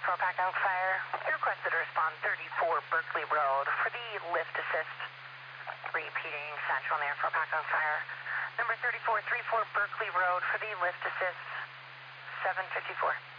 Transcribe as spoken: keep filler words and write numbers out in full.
Fort Paco Fire. You requested to respond thirty-four Berkeley Road for the lift assist. Repeating Central near Fort Paco Fire. Number thirty-four thirty-four Berkeley Road for the lift assist. seven fifty-four.